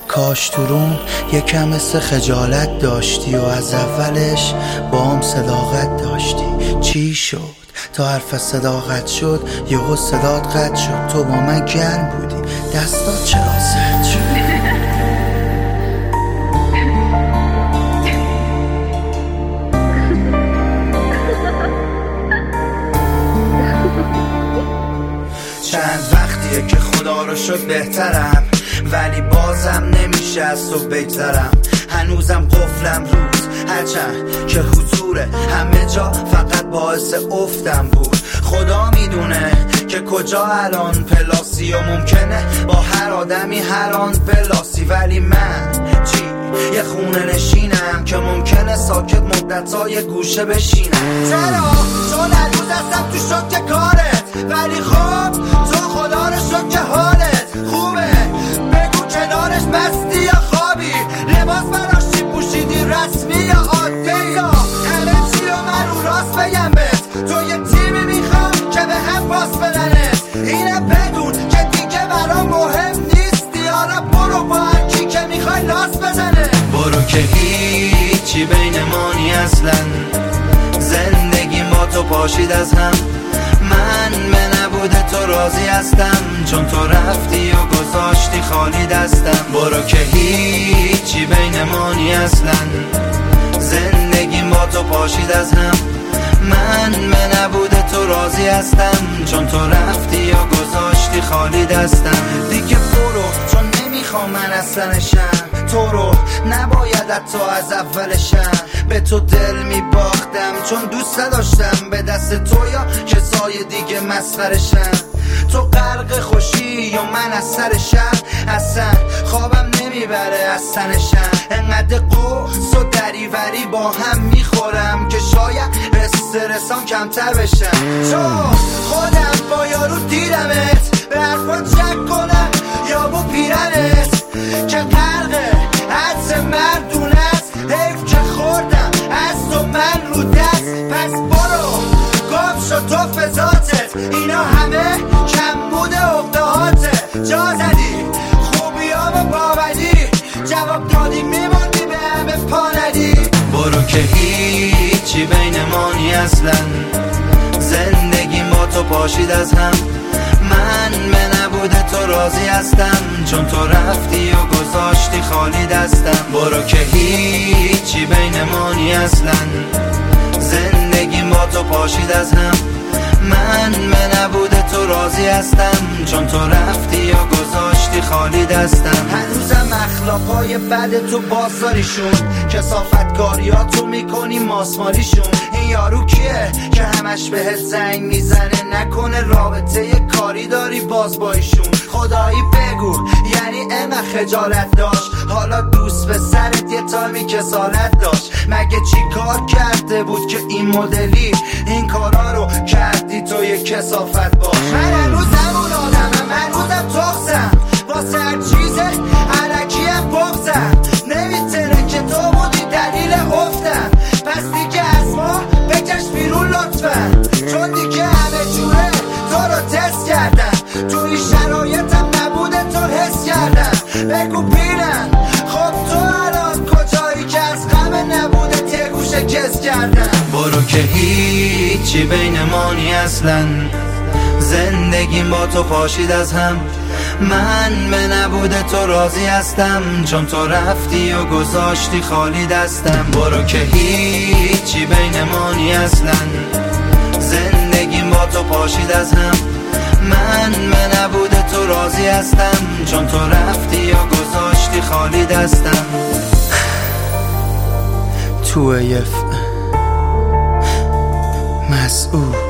کاش تو روم یکم مثل خجالت داشتی و از اولش با هم صداقت داشتی. چی شد تا حرف صداقت شد یهو صدات قطع شد؟ تو با من گرم بودی دستات چرا سرد شد؟ چند وقتیه که خدا رو شد بهترم، ولی بازم نمیشه از تو بگذرم. هنوزم قفلم روز هرچند که حضور همه جا فقط باعث افتم بود. خدا میدونه که کجا الان پلاسی و ممکنه با هر آدمی هر آن پلاسی، ولی من چی؟ یه خونه نشینم که ممکنه ساکت مدت‌های گوشه بشینم. چرا؟ چون هنوز هستم تو شوک کارت، ولی خب تو خدا رو شد که حالت خوبه. بگو کنارش مستی یا خوابی، لباس براشی پوشیدی رسمی یا عادی، یا همه چی رو من رو راست بگم بهت. تو یه تیمی میخوام که به هم باس بدنت، اینه بدون که دیگه برام مهم نیستی. حالا برو با هرکی که میخوای لاس بزنه. برو که هیچی بین مانی اصلا، زندگی ما تو پاشید از هم. من به نبود تو راضی هستم، چون تو رفتی و گذاشتی خالی دستم. برو که هیچی بین مانی اصلا، زندگی ما تو پاشید از هم. من به نبود تو راضی هستم، چون تو رفتی و گذاشتی خالی دستم. دیگه برو چون نمیخوام من اصلا شم تو رو، نباید حتی از اولشم به تو دل میباختم، چون دوست نداشتم به دست تو یا کسای دیگه مسخرشم. تو غرق خوشی یا من از سر شهر، اصلا خوابم نمیبره از تنشم. انقدر قرص و دریوری با هم میخورم که شاید استرسام کمتر بشم. چون خودم با یارو دیدمت، به حرفات شک کنم یا با پیرنت که غرقه حدس مردونت. حیف که خوردم از تو من رو دست، پس برو گم شد تو فضاتت. اینا همه کم بوده اقدهاتت. جا زدی خوبی ها و باوری، جواب دادی میموندی به همه پا ندی. برو که هیچی بین مانی اصلا، زندگی ما تو پاشید از هم. من به نبود تو راضی هستم، چون تو رفتی و گذاشتی خالی دستم. برو که هیچی بین مانی اصلا، زندگی ما تو پاشید از هم. من به نبود تو راضی هستم، چون تو رفتی و گذاشتی خالی دستم. هنوزم اخلاقای بد تو بازداریشون، کثافتکاریاتو میکنی ماسمالیشون. این یارو کیه که همش بهت زنگ میزنه؟ نکنه رابطه کاری داری باز با ایشون؟ خدایی بگو یعنی اینقدر خجالت داشت؟ حالا دوست به سرت یه تایمی کسالت داشت؟ مگه چی کار کرده بود که این مدلی این کارا رو کردی تو یه کثافت باش؟ من هنوزم اون آدمم، هنوزم تخصم واسه هر چیز علکیم بغزم. نمیتونه که تو بودی دلیل افتم، پس دیگه از ما بکش بیرون لطفا، چون دیگه همه جوره تو رو تست کردم. تو این شرایطم نبوده تو حس کردم. بگو بینم خب تو الان کجایی که از غم نبوده یه گوشه کس کردم. برو که هیچی بین مانی اصلا، زندگی با تو پاشید از هم. من به نبود تو راضی هستم، چون تو رفتی و گذاشتی خالی دستم. برو که هیچی بین مانی اصلا، زندگی با تو پاشید از هم. من به نبود تو راضی هستم، چون تو رفتی و گذاشتی خالی دستم. تو مسئول